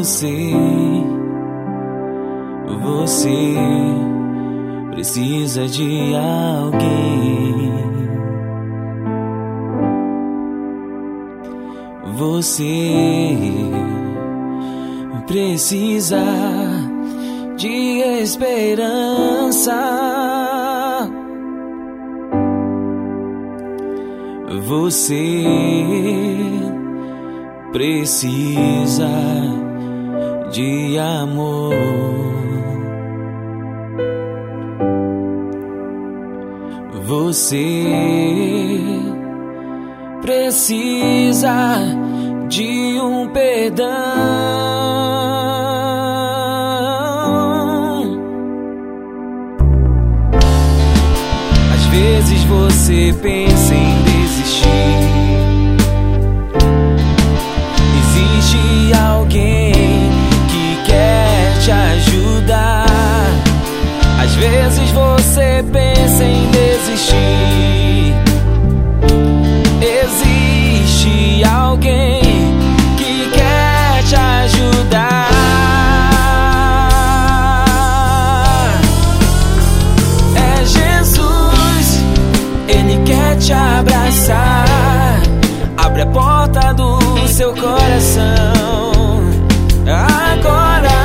Você precisa de alguém. Você precisa de esperança. Você precisa de amor. Você precisa de um perdão. Às vezes você pensa em desistir. Existe alguém que quer te ajudar. Às vezes você pensa em desistir. Existe alguém que quer te ajudar. É Jesus, Ele quer te abraçar. Abre a porta do seu coração agora.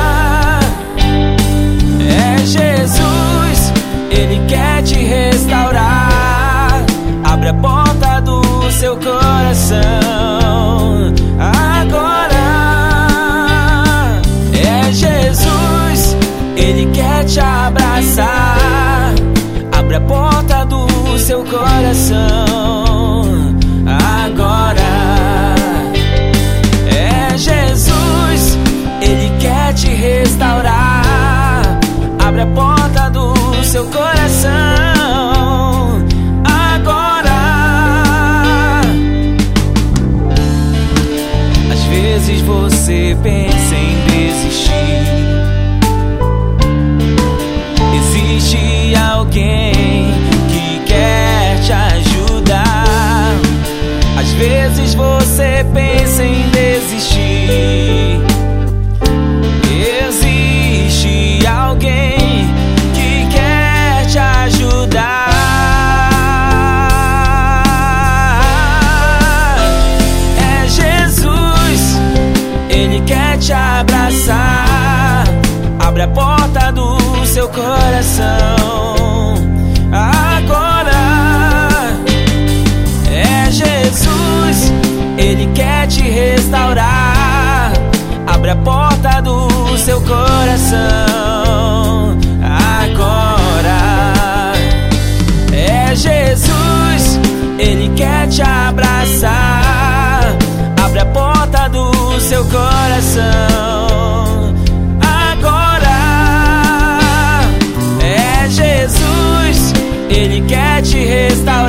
É Jesus, Ele quer te restaurar. Abre a porta do seu coração agora. É Jesus, Ele quer te abraçar. Abre a porta do seu coração agora. É Jesus, Ele quer te restaurar. Abre a porta do seu coração agora. Às vezes você pensa em desistir. Existe alguém que quer te ajudar. Às vezes você pensa em desistir. Existe alguém que quer te ajudar. É Jesus, Ele quer te abraçar. Abre a porta do seu coração agora. É Jesus, Ele quer te restaurar. Abre a porta do seu coração agora. É Jesus, Ele quer te abraçar. Abre a porta do seu coração agora. É Jesus, Ele quer te restaurar.